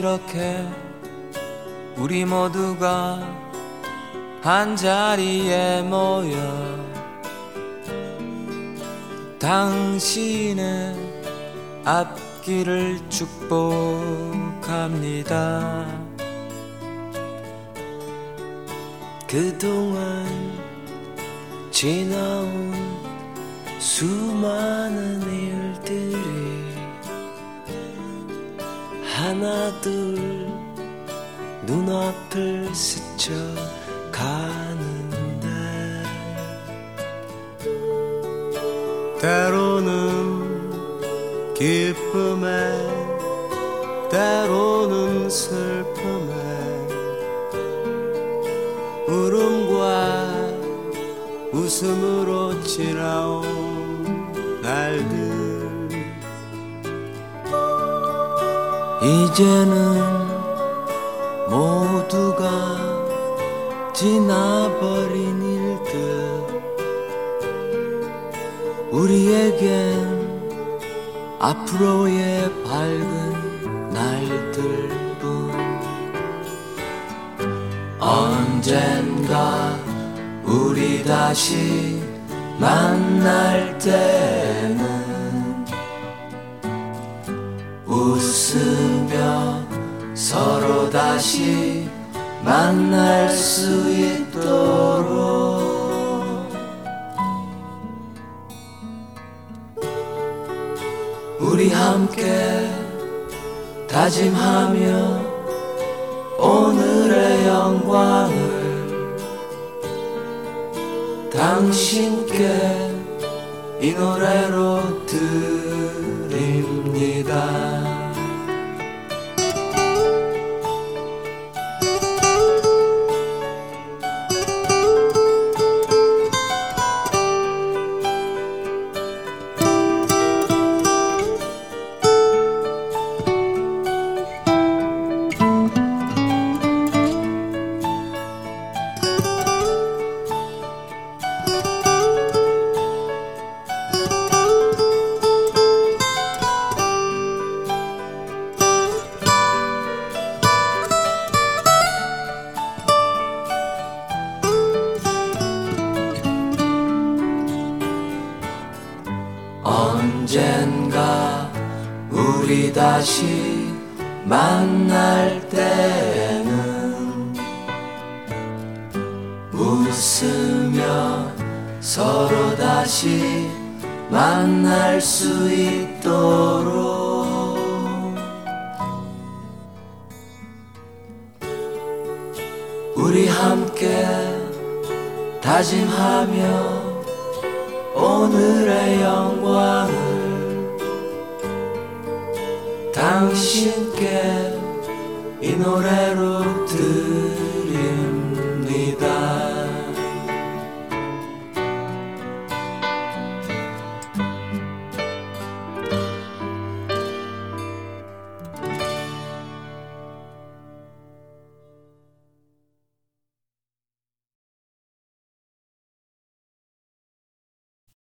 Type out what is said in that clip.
이렇게 우리 모두가 한자리에 모여 당신의 앞길을 축복합니다. 그동안 지나온 수많은 일들이 하나둘 눈앞을 스쳐가는데 때로는 기쁨에 때로는 슬픔에 울음과 웃음으로 지나온 날들 이제는 모두가 지나버린 일들 우리에겐 앞으로의 밝은 날들뿐 언젠가 우리 다시 만날 때는 웃으며 서로 다시 만날 수 있도록 우리 함께 다짐하며 오늘의 영광을 당신께 이 노래로 드립니다. 언젠가 우리 다시 만날 때는 웃으며 서로 다시 만날 수 있도록 우리 함께 다짐하며 오늘의 영광을 당신께 이 노래로 드립니다.